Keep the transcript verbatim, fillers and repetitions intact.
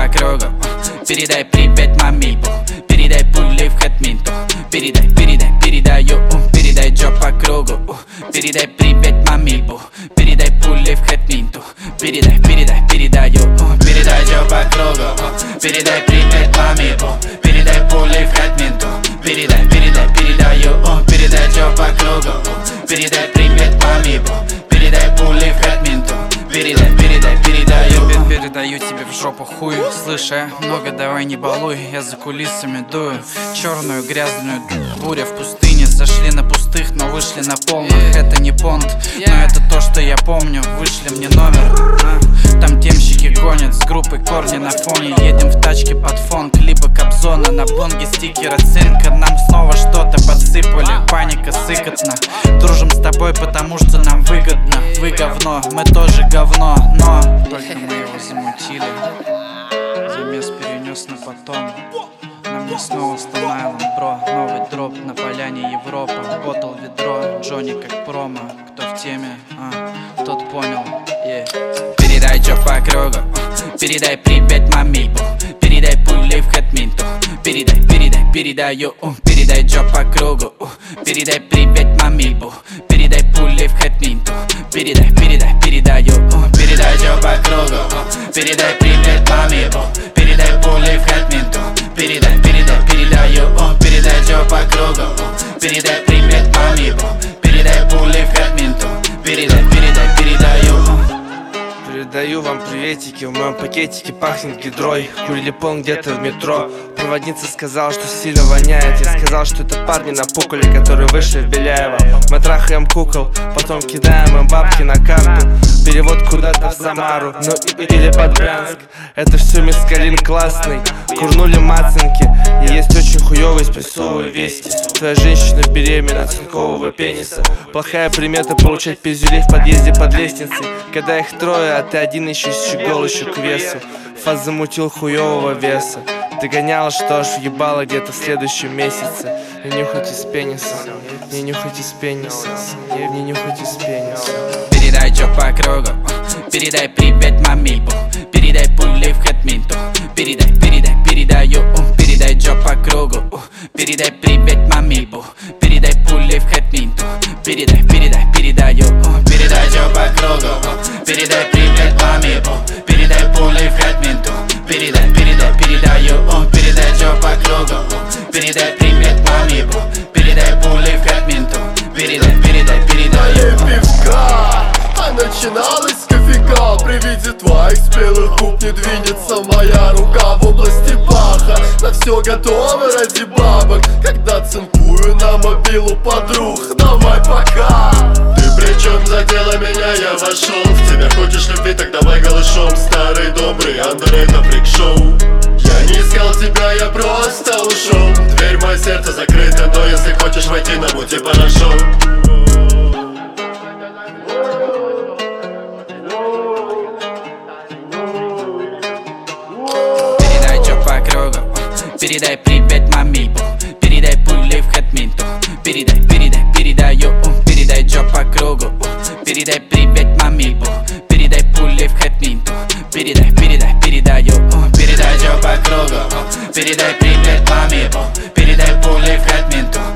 кругу. Передай привет мамибу, передай пули в хэтминту. Передай, передай, передаю, передай Джо по кругу. Передай привет мамибу, передай пули в хэтминту. Передай, передай, передаю, передай Джо по кругу. Передай привет мамибу, передай пули в хэтминту. Передай, передай, передаю, передай Джо по кругу. Передай привет мамибу, передай пули в хэтминту. Передай, передай, передаю. Передаю тебе в жопу хуй. Слышь, много давай не балуй. Я за кулисами дую черную грязную буря в пустыне. Зашли на пустых, но вышли на полных. Это не понт, но это то, что я помню. Вышли мне номер, а? Там темщики гонят с группой корни на фоне. Едем в тачке под фон клипа Кобзона. На блонге стикера цинка. Нам снова что-то подсыпали. Паника сыкотна. Дружим с тобой, потому что нам выгодно. Вы говно, мы тоже говно, но только мы его замутили. Замес перенес на потом. На мне снова стал бро. Новый дроп на поляне Европа. Ботл ведро, Джонни как промо. Кто в теме, а, тот понял, yeah. Передай Джо по кругу, передай привет мамибу, передай пули в хэтминту. Передай, передай, передаю, передай Джо по кругу. Передай привет мамибу, передай пули в хэтминту. Передай, передай, передаю, передай Джо по кругу. Передай привет мамибу, передай пули в хэтминту. Передай, передай, передаю, передай Джо по кругу. Передай привет мамибу, передай пули в хэтминту. Передай, передай, передаю. Передаю вам приветики, в моем пакетике пахнет гидрой. Курили пол где-то в метро. Проводница сказала, что сильно воняет. Я сказал, что это парни на пуколе, которые вышли в Беляево. Мы трахаем кукол, потом кидаем им бабки на карту. Перевод куда-то в Самару, ну или под Брянск. Это все мискалин классный. Курнули мацинки. И есть очень хуёвые спрессовые вести. Твоя женщина беременна от цинкового пениса. Плохая примета получать пиздюлей в подъезде под лестницей. Когда их трое, а ты один еще щегол еще к весу. Фаз замутил хуёвого веса. Ты гоняла, что ж въебала где-то в следующем месяце. Не нюхать из пениса, не нюхать из пениса, не нюхать из пениса. Передай Джо по кругу, передай привет мамибу, передай пули в хэтминту. Передай, передай, передаю, передай Джо по кругу. Передай привет мамибу, передай пули в хэтминту. Передай, передай, передаю, передай Джо по кругу. Передай привет мамибу, передай пули в хэтминту. Передай, передай, передаю, передай Джо по кругу. Передай привет мамибу, передай пули в хэтминту. Передай, передай, передаю. Пивка, а начиналась с кофейка. При виде твоих спелых губ не двинется моя рука в области паха. На все готово ради бабок, когда цинкую на мобилу подруг. Давай пока. Ты при чем задела меня, я вошел в тебя. Хочешь любви, так давай голышом. Старый добрый Андре, это фрик-шоу. Я не искал тебя, я просто ушел. Дверь в мое сердце закрыта, но если хочешь войти, на мути пошел. Передай Джо по кругу, передай привет мамибу, передай пули в хэтминту. Передай, передай, передаю, передай Джо по кругу. Передай привет мамибу, передай пули в хэтминту. Передай, передай, передаю, передай Джо по кругу. Передай привет мамибу, передай пули в хэтминту.